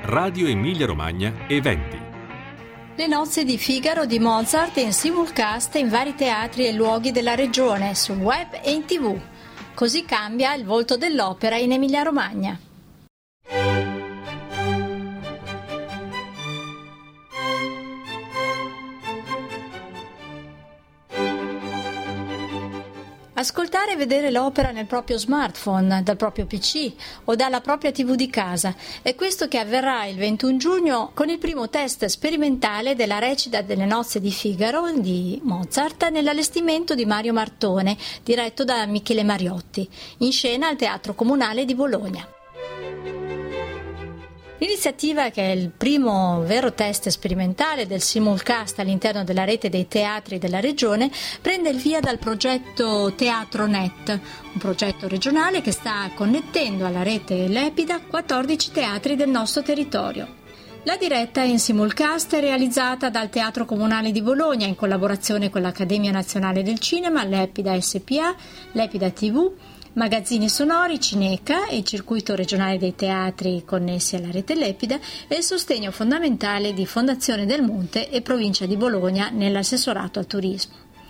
Radio Emilia Romagna Eventi. Le nozze di Figaro di Mozart in simulcast in vari teatri e luoghi della regione, sul web e in TV. Così cambia il volto dell'opera in Emilia Romagna. Ascoltare e vedere l'opera nel proprio smartphone, dal proprio PC o dalla propria TV di casa. È questo che avverrà il 21 giugno con il primo test sperimentale della recita delle nozze di Figaro di Mozart nell'allestimento di Mario Martone, diretto da Michele Mariotti, in scena al Teatro Comunale di Bologna. L'iniziativa, che è il primo vero test sperimentale del simulcast all'interno della rete dei teatri della regione, prende il via dal progetto TeatroNet, un progetto regionale che sta connettendo alla rete Lepida 14 teatri del nostro territorio. La diretta in simulcast è realizzata dal Teatro Comunale di Bologna in collaborazione con l'Accademia Nazionale del Cinema, Lepida SpA, Lepida TV, Magazzini Sonori, Cineca e il circuito regionale dei teatri connessi alla rete Lepida e il sostegno fondamentale di Fondazione del Monte e Provincia di Bologna nell'assessorato al turismo.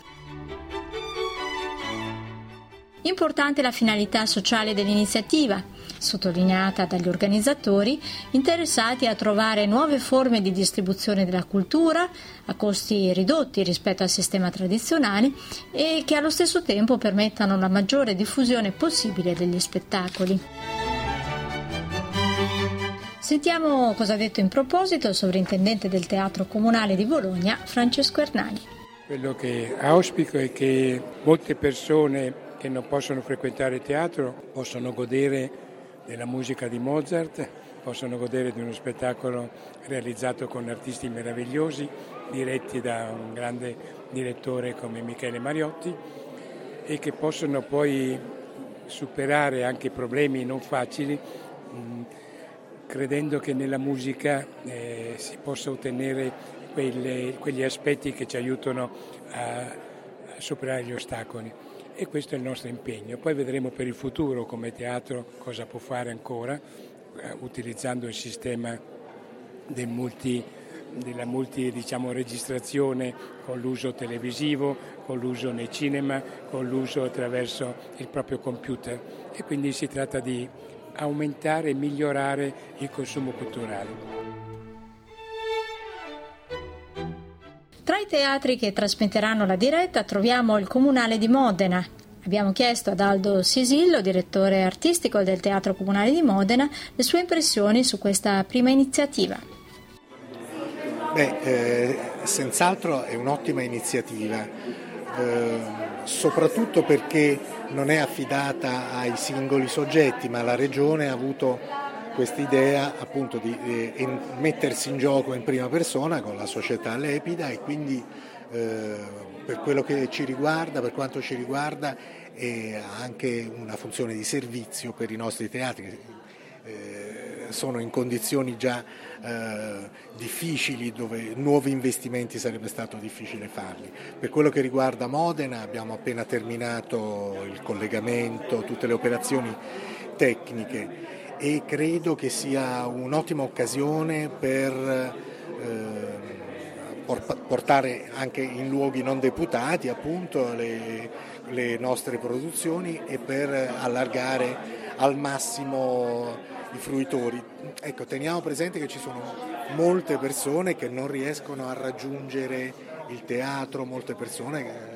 Importante la finalità sociale dell'iniziativa, sottolineata dagli organizzatori, interessati a trovare nuove forme di distribuzione della cultura a costi ridotti rispetto al sistema tradizionale e che allo stesso tempo permettano la maggiore diffusione possibile degli spettacoli. Sentiamo cosa ha detto in proposito il sovrintendente del Teatro Comunale di Bologna, Francesco Ernani. Quello che auspico è che molte persone che non possono frequentare il teatro possono godere della musica di Mozart, possono godere di uno spettacolo realizzato con artisti meravigliosi, diretti da un grande direttore come Michele Mariotti, e che possono poi superare anche problemi non facili, credendo che nella musica si possa ottenere quegli aspetti che ci aiutano a superare gli ostacoli. E questo è il nostro impegno. Poi vedremo per il futuro come teatro cosa può fare ancora, utilizzando il sistema della registrazione con l'uso televisivo, con l'uso nei cinema, con l'uso attraverso il proprio computer. E quindi si tratta di aumentare e migliorare il consumo culturale. Tra i teatri che trasmetteranno la diretta troviamo il Comunale di Modena. Abbiamo chiesto ad Aldo Sisillo, direttore artistico del Teatro Comunale di Modena, le sue impressioni su questa prima iniziativa. Senz'altro è un'ottima iniziativa, soprattutto perché non è affidata ai singoli soggetti, ma la Regione ha avuto quest'idea appunto di mettersi in gioco in prima persona con la società Lepida e quindi per quello che ci riguarda, per quanto ci riguarda, è anche una funzione di servizio per i nostri teatri che sono in condizioni già difficili, dove nuovi investimenti sarebbe stato difficile farli. Per quello che riguarda Modena abbiamo appena terminato il collegamento, tutte le operazioni tecniche, e credo che sia un'ottima occasione per portare anche in luoghi non deputati appunto le nostre produzioni e per allargare al massimo i fruitori. Ecco, teniamo presente che ci sono molte persone che non riescono a raggiungere il teatro, molte persone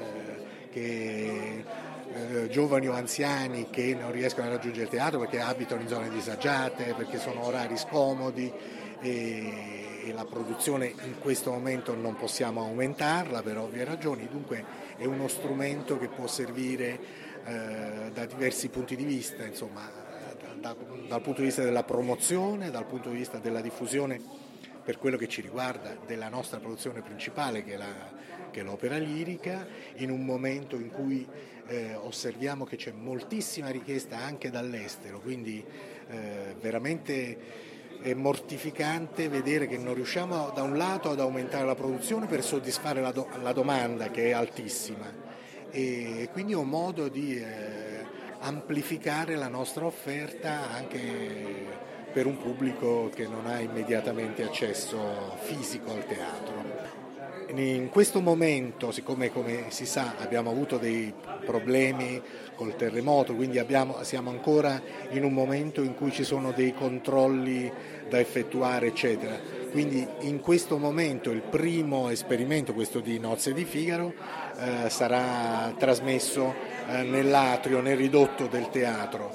giovani o anziani che non riescono a raggiungere il teatro perché abitano in zone disagiate, perché sono orari scomodi e la produzione in questo momento non possiamo aumentarla per ovvie ragioni, dunque è uno strumento che può servire da diversi punti di vista, insomma, dal punto di vista della promozione, dal punto di vista della diffusione per quello che ci riguarda della nostra produzione principale che è l'opera lirica, in un momento in cui osserviamo che c'è moltissima richiesta anche dall'estero, quindi veramente è mortificante vedere che non riusciamo da un lato ad aumentare la produzione per soddisfare la domanda che è altissima e quindi è un modo di amplificare la nostra offerta anche per un pubblico che non ha immediatamente accesso fisico al teatro. In questo momento, siccome come si sa abbiamo avuto dei problemi col terremoto, quindi siamo ancora in un momento in cui ci sono dei controlli da effettuare, eccetera. Quindi in questo momento il primo esperimento, questo di Nozze di Figaro, sarà trasmesso nell'atrio, nel ridotto del teatro,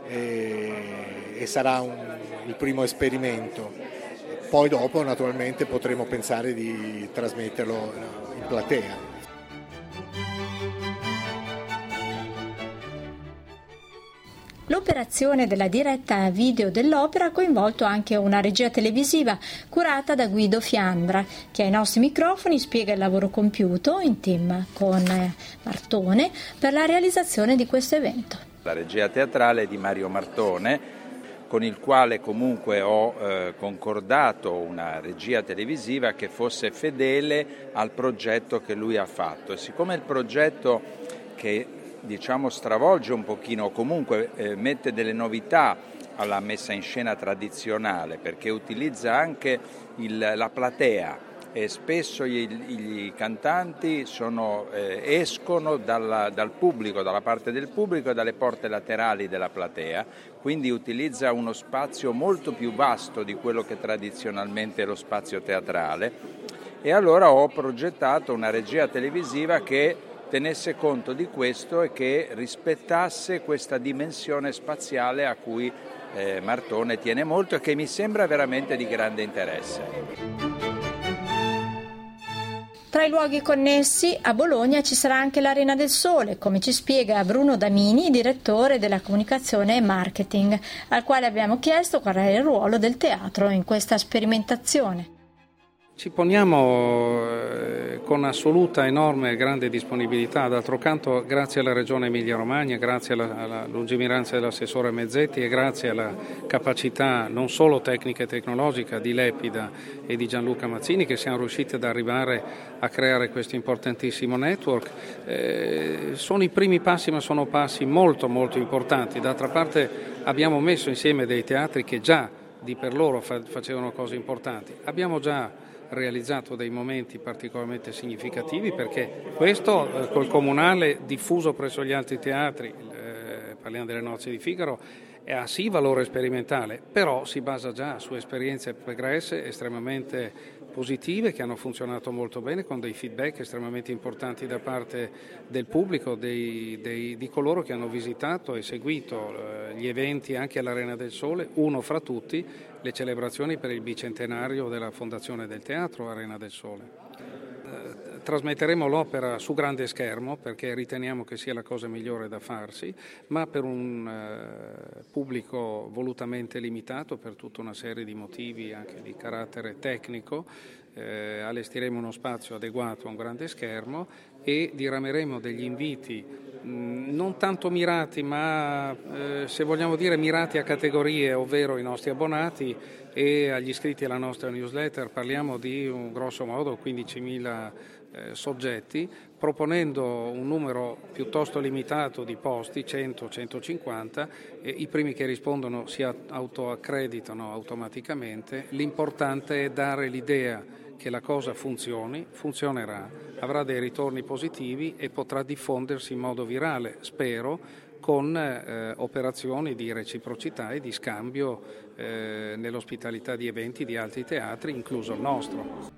e sarà il primo esperimento. Poi dopo naturalmente potremo pensare di trasmetterlo in platea. L'operazione della diretta video dell'opera ha coinvolto anche una regia televisiva curata da Guido Fiandra, che ai nostri microfoni spiega il lavoro compiuto in team con Martone per la realizzazione di questo evento. La regia teatrale di Mario Martone, con il quale comunque ho concordato una regia televisiva che fosse fedele al progetto che lui ha fatto. E siccome il progetto che stravolge un pochino, o comunque mette delle novità alla messa in scena tradizionale, perché utilizza anche la platea, e spesso i cantanti escono dal pubblico, dalla parte del pubblico e dalle porte laterali della platea, quindi utilizza uno spazio molto più vasto di quello che tradizionalmente è lo spazio teatrale, e allora ho progettato una regia televisiva che tenesse conto di questo e che rispettasse questa dimensione spaziale a cui Martone tiene molto e che mi sembra veramente di grande interesse. Tra i luoghi connessi a Bologna ci sarà anche l'Arena del Sole, come ci spiega Bruno Damini, direttore della comunicazione e marketing, al quale abbiamo chiesto qual è il ruolo del teatro in questa sperimentazione. Ci poniamo con assoluta, enorme e grande disponibilità. D'altro canto, grazie alla Regione Emilia-Romagna, grazie alla lungimiranza dell'assessore Mezzetti e grazie alla capacità non solo tecnica e tecnologica di Lepida e di Gianluca Mazzini, che siamo riusciti ad arrivare a creare questo importantissimo network. Sono i primi passi, ma sono passi molto molto importanti. D'altra parte abbiamo messo insieme dei teatri che già di per loro facevano cose importanti. Abbiamo già realizzato dei momenti particolarmente significativi, perché questo col comunale diffuso presso gli altri teatri, parliamo delle Nozze di Figaro, ha sì valore sperimentale, però si basa già su esperienze pregresse estremamente positive che hanno funzionato molto bene, con dei feedback estremamente importanti da parte del pubblico, di coloro che hanno visitato e seguito gli eventi anche all'Arena del Sole, uno fra tutti le celebrazioni per il bicentenario della fondazione del teatro Arena del Sole. Trasmetteremo l'opera su grande schermo perché riteniamo che sia la cosa migliore da farsi, ma per un pubblico volutamente limitato per tutta una serie di motivi anche di carattere tecnico. Allestiremo uno spazio adeguato a un grande schermo e dirameremo degli inviti non tanto mirati, ma se vogliamo dire mirati a categorie, ovvero i nostri abbonati e agli iscritti alla nostra newsletter. Parliamo di un grosso modo 15.000 soggetti, proponendo un numero piuttosto limitato di posti, 100-150, e i primi che rispondono si autoaccreditano automaticamente. L'importante è dare l'idea che la cosa funzionerà, avrà dei ritorni positivi e potrà diffondersi in modo virale, spero, con operazioni di reciprocità e di scambio nell'ospitalità di eventi di altri teatri, incluso il nostro.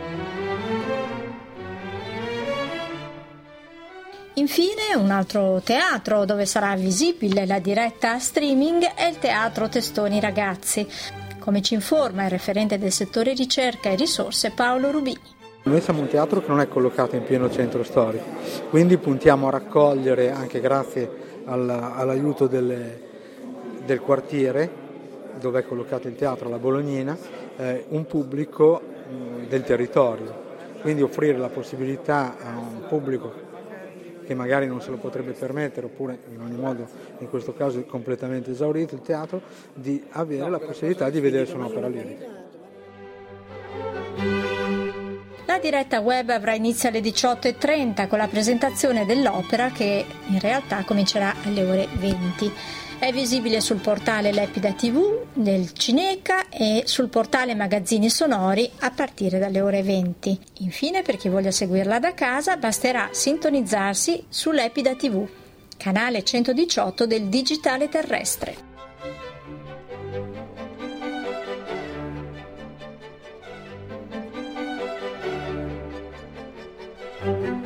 Infine, un altro teatro dove sarà visibile la diretta streaming è il Teatro Testoni Ragazzi, come ci informa il referente del settore ricerca e risorse Paolo Rubini. Noi siamo un teatro che non è collocato in pieno centro storico, quindi puntiamo a raccogliere, anche grazie all'aiuto del quartiere dove è collocato il teatro, la Bolognina, un pubblico del territorio, quindi offrire la possibilità a un pubblico che magari non se lo potrebbe permettere, oppure in ogni modo in questo caso è completamente esaurito il teatro, di avere la possibilità di vedere su un'opera lirica. La La diretta web avrà inizio alle 18:30 con la presentazione dell'opera che in realtà comincerà alle ore 20. È visibile sul portale Lepida TV del Cineca e sul portale Magazzini Sonori a partire dalle ore 20. Infine, per chi voglia seguirla da casa, basterà sintonizzarsi su Lepida TV, canale 118 del digitale terrestre.